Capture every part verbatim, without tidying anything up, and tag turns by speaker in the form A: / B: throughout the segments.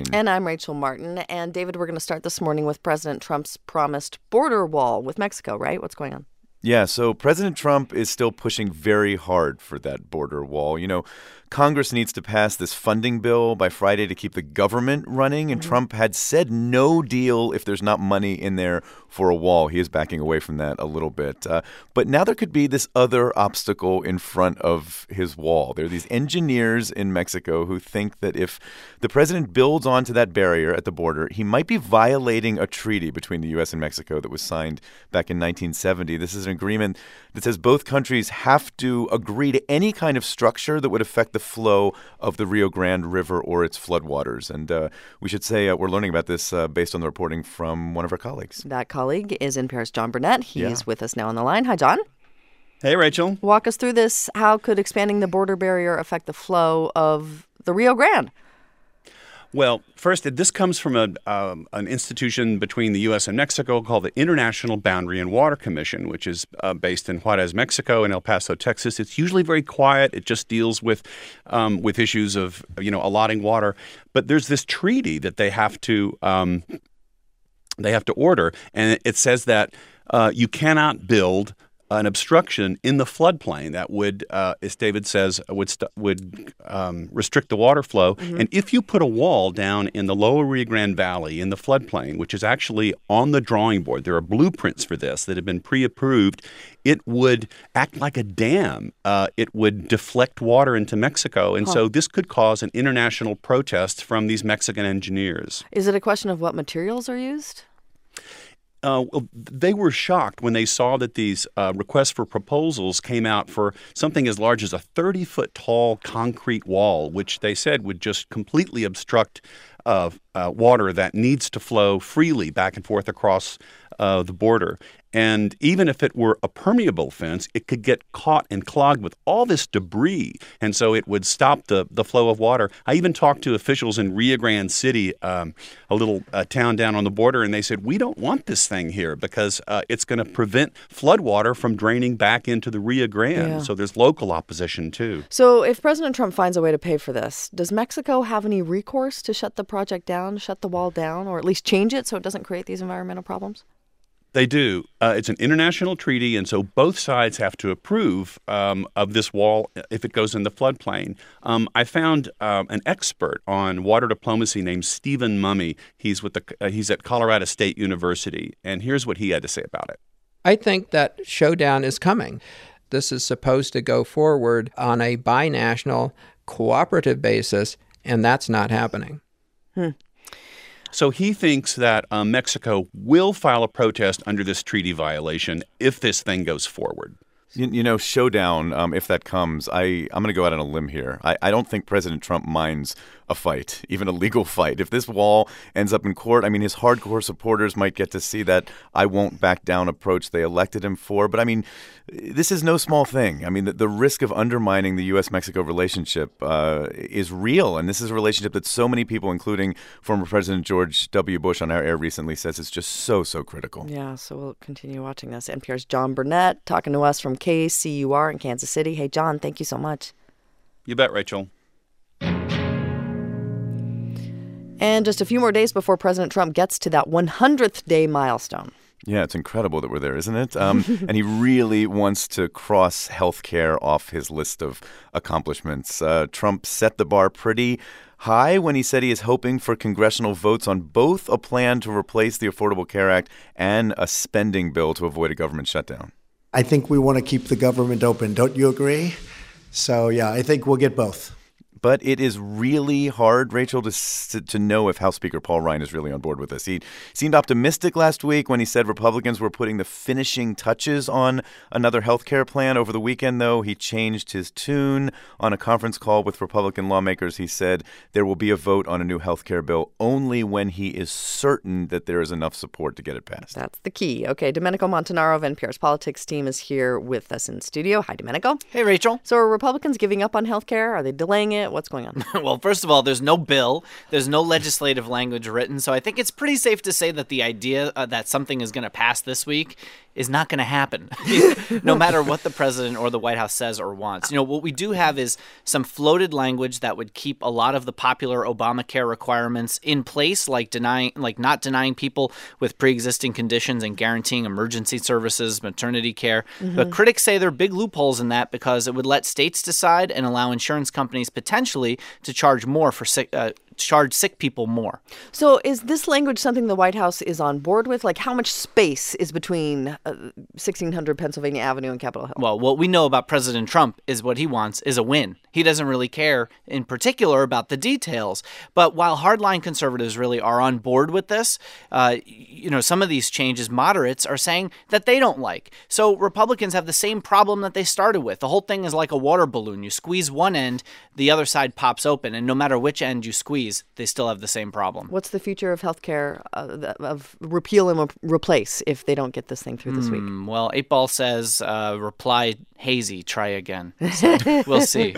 A: And I'm Rachel Martin. And David, we're going to start this morning with President Trump's promised border wall with Mexico, right? What's going on?
B: Yeah, so President Trump is still pushing very hard for that border wall. You know, Congress needs to pass this funding bill by Friday to keep the government running, and mm-hmm. Trump had said no deal if there's not money in there for a wall. He is backing away from that a little bit. Uh, but now there could be this other obstacle in front of his wall. There are these engineers in Mexico who think that if the president builds onto that barrier at the border, he might be violating a treaty between the U S and Mexico that was signed back in nineteen seventy. This is an agreement that says both countries have to agree to any kind of structure that would affect the flow of the Rio Grande River or its floodwaters. And uh, we should say uh, we're learning about this uh, based on the reporting from one of our colleagues.
A: That colleague is N P R's John Burnett. He's
B: yeah.
A: with us now on the line. Hi, John.
C: Hey, Rachel.
A: Walk us through this. How could expanding the border barrier affect the flow of the Rio Grande?
C: Well, first, this comes from a, um, an institution between the U S and Mexico called the International Boundary and Water Commission, which is uh, based in Juarez, Mexico, and El Paso, Texas. It's usually very quiet. It just deals with um, with issues of, you know, allotting water. But there's this treaty that they have to um, they have to order, and it says that uh, you cannot build an obstruction in the floodplain that would, uh, as David says, would st- would um, restrict the water flow. Mm-hmm. And if you put a wall down in the lower Rio Grande Valley in the floodplain, which is actually on the drawing board, there are blueprints for this that have been pre-approved, it would act like a dam. Uh, it would deflect water into Mexico. And huh. so this could cause an international protest from these Mexican engineers.
A: Is it a question of what materials are used?
C: Uh, they were shocked when they saw that these uh, requests for proposals came out for something as large as a thirty-foot tall concrete wall, which they said would just completely obstruct uh, uh, water that needs to flow freely back and forth across uh, the border. And even if it were a permeable fence, it could get caught and clogged with all this debris. And so it would stop the, the flow of water. I even talked to officials in Rio Grande City, um, a little uh, town down on the border, and they said, we don't want this thing here because uh, it's going to prevent floodwater from draining back into the Rio Grande. Yeah. So there's local opposition, too.
A: So if President Trump finds a way to pay for this, does Mexico have any recourse to shut the project down, shut the wall down, or at least change it so it doesn't create these environmental problems?
C: They do. Uh, it's an international treaty, and so both sides have to approve um, of this wall if it goes in the floodplain. Um, I found um, an expert on water diplomacy named Stephen Mummy. He's with the uh, he's at Colorado State University, and here's what he had to say about it.
D: I think that showdown is coming. This is supposed to go forward on a binational, cooperative basis, and that's not happening.
A: Hmm.
C: So he thinks that um, Mexico will file a protest under this treaty violation if this thing goes forward.
B: You, you know, showdown, um, if that comes, I, I'm going to go out on a limb here. I, I don't think President Trump minds a fight, even a legal fight. If this wall ends up in court, I mean, his hardcore supporters might get to see that I won't back down approach they elected him for. But, I mean, this is no small thing. I mean, the, the risk of undermining the U S Mexico relationship uh, is real. And this is a relationship that so many people, including former President George W. Bush on our air recently, says is just so, so critical.
A: Yeah, so we'll continue watching this. N P R's John Burnett talking to us from K C U R in Kansas City. Hey, John, thank you so much.
C: You bet, Rachel.
A: And just a few more days before President Trump gets to that one hundredth day milestone.
B: Yeah, it's incredible that we're there, isn't it? Um, and he really wants to cross healthcare off his list of accomplishments. Uh, Trump set the bar pretty high when he said he is hoping for congressional votes on both a plan to replace the Affordable Care Act and a spending bill to avoid a government shutdown.
E: I think we want to keep the government open. Don't you agree? So, yeah, I think we'll get both.
B: But it is really hard, Rachel, to, to to know if House Speaker Paul Ryan is really on board with this. He seemed optimistic last week when he said Republicans were putting the finishing touches on another health care plan. Over the weekend, though, he changed his tune. On a conference call with Republican lawmakers, he said there will be a vote on a new health care bill only when he is certain that there is enough support to get it passed.
A: That's the key. Okay, Domenico Montanaro of N P R's Politics team is here with us in studio. Hi, Domenico.
F: Hey, Rachel.
A: So are Republicans giving up on health care? Are they delaying it? it? What's going on?
F: Well, first of all, there's no bill. There's no legislative language written. So I think it's pretty safe to say that the idea uh, that something is going to pass this week is not going to happen, no matter what the president or the White House says or wants. You know, what we do have is some floated language that would keep a lot of the popular Obamacare requirements in place, like denying, like not denying people with pre-existing conditions and guaranteeing emergency services, maternity care. Mm-hmm. But critics say there are big loopholes in that because it would let states decide and allow insurance companies potentially to charge more for sick, uh, charge sick people more.
A: So is this language something the White House is on board with? Like, how much space is between uh, sixteen hundred Pennsylvania Avenue and Capitol Hill?
F: Well, what we know about President Trump is what he wants is a win. He doesn't really care in particular about the details. But while hardline conservatives really are on board with this, uh, you know, some of these changes, moderates are saying that they don't like. So Republicans have the same problem that they started with. The whole thing is like a water balloon. You squeeze one end, the other side pops open. And no matter which end you squeeze, they still have the same problem.
A: What's the future of health care, uh, of repeal and re- replace if they don't get this thing through this
F: mm,
A: week?
F: Well, eight ball says, uh, reply hazy, try again. So we'll see.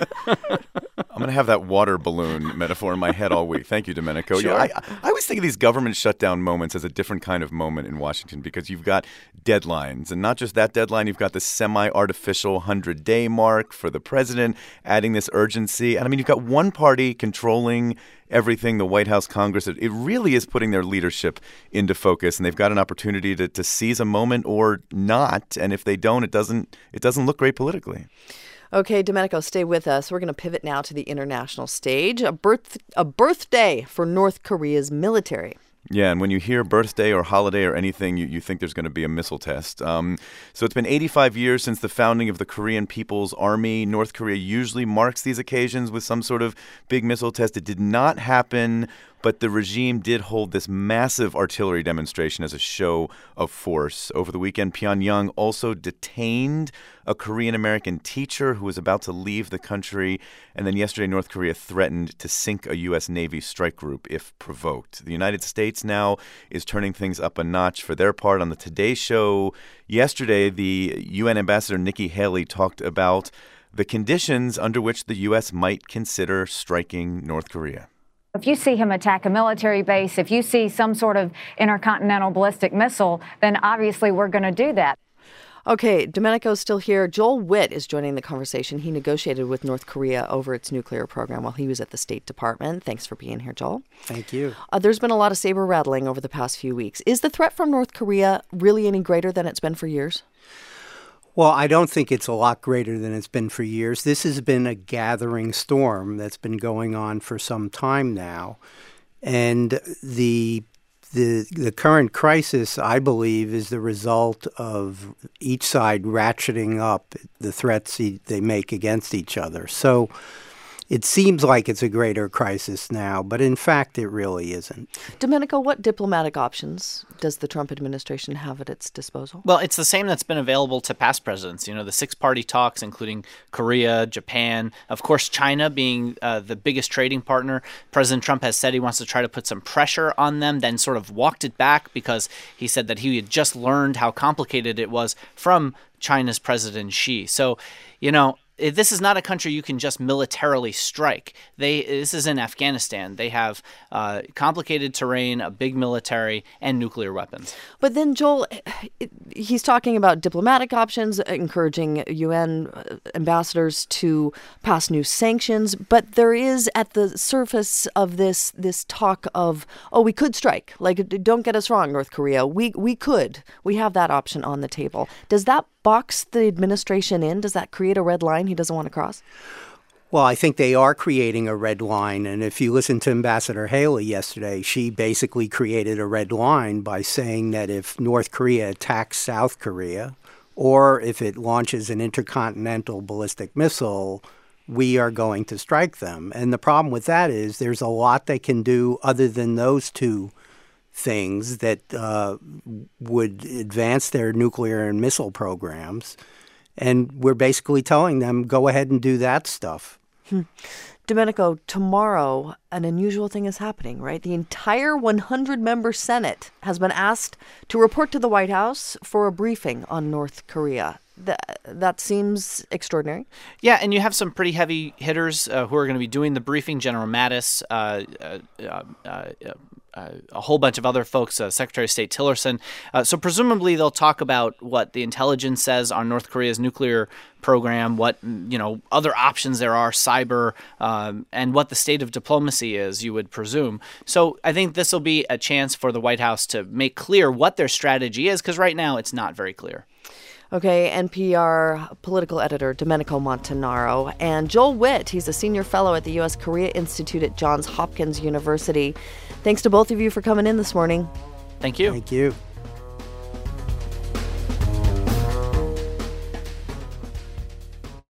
B: I'm going to have that water balloon metaphor in my head all week. Thank you, Domenico.
F: Sure.
B: You know, I, I always think of these government shutdown moments as a different kind of moment in Washington because you've got deadlines. And not just that deadline, you've got the semi-artificial hundred-day mark for the president, adding this urgency. And I mean, you've got one party controlling everything, the White House, Congress. It, it really is putting their leadership into focus, and they've got an opportunity to, to seize a moment or not. And if they don't, it doesn't it doesn't look great politically.
A: Okay, Domenico, stay with us. We're going to pivot now to the international stage. A birth a birthday for North Korea's military.
B: Yeah, and when you hear birthday or holiday or anything, you, you think there's going to be a missile test. Um, so it's been eighty-five years since the founding of the Korean People's Army. North Korea usually marks these occasions with some sort of big missile test. It did not happen, but the regime did hold this massive artillery demonstration as a show of force. Over the weekend, Pyongyang also detained a Korean-American teacher who was about to leave the country. And then yesterday, North Korea threatened to sink a U S Navy strike group if provoked. The United States now is turning things up a notch for their part. On the Today Show yesterday, the U N Ambassador Nikki Haley talked about the conditions under which the U S might consider striking North Korea.
G: If you see him attack a military base, if you see some sort of intercontinental ballistic missile, then obviously we're going to do that.
A: Okay, Domenico's still here. Joel Witt is joining the conversation. He negotiated with North Korea over its nuclear program while he was at the State Department. Thanks for being here, Joel.
H: Thank you.
A: Uh, there's been a lot of saber rattling over the past few weeks. Is the threat from North Korea really any greater than it's been for years?
H: Well, I don't think it's a lot greater than it's been for years. This has been a gathering storm that's been going on for some time now. And the the the current crisis, I believe, is the result of each side ratcheting up the threats they make against each other. So it seems like it's a greater crisis now, but in fact, it really isn't.
A: Domenico, what diplomatic options does the Trump administration have at its disposal?
F: Well, it's the same that's been available to past presidents. You know, the six-party talks, including Korea, Japan, of course, China being uh, the biggest trading partner. President Trump has said he wants to try to put some pressure on them, then sort of walked it back because he said that he had just learned how complicated it was from China's President Xi. So, you know, this is not a country you can just militarily strike. They this is in Afghanistan. They have uh, complicated terrain, a big military, and nuclear weapons.
A: But then, Joel, he's talking about diplomatic options, encouraging U N ambassadors to pass new sanctions. But there is, at the surface of this, this talk of, oh, we could strike. Like, don't get us wrong, North Korea. We we could. We have that option on the table. Does that box the administration in? Does that create a red line he doesn't want to cross?
H: Well, I think they are creating a red line. And if you listen to Ambassador Haley yesterday, she basically created a red line by saying that if North Korea attacks South Korea, or if it launches an intercontinental ballistic missile, we are going to strike them. And the problem with that is there's a lot they can do other than those two things that uh, would advance their nuclear and missile programs. And we're basically telling them, go ahead and do that stuff.
A: Hmm. Domenico, tomorrow, an unusual thing is happening, right? The entire one hundred member Senate has been asked to report to the White House for a briefing on North Korea. th- that seems extraordinary.
F: Yeah, and you have some pretty heavy hitters uh, who are going to be doing the briefing. General Mattis, uh, uh, uh, uh, uh, a whole bunch of other folks, uh, Secretary of State Tillerson. Uh, so presumably they'll talk about what the intelligence says on North Korea's nuclear program, what you know other options there are, cyber, um, and what the state of diplomacy is, you would presume. So I think this will be a chance for the White House to make clear what their strategy is, because right now it's not very clear.
A: Okay, N P R political editor Domenico Montanaro and Joel Witt. He's a senior fellow at the U S Korea Institute at Johns Hopkins University. Thanks to both of you for coming in this morning.
F: Thank you.
H: Thank you.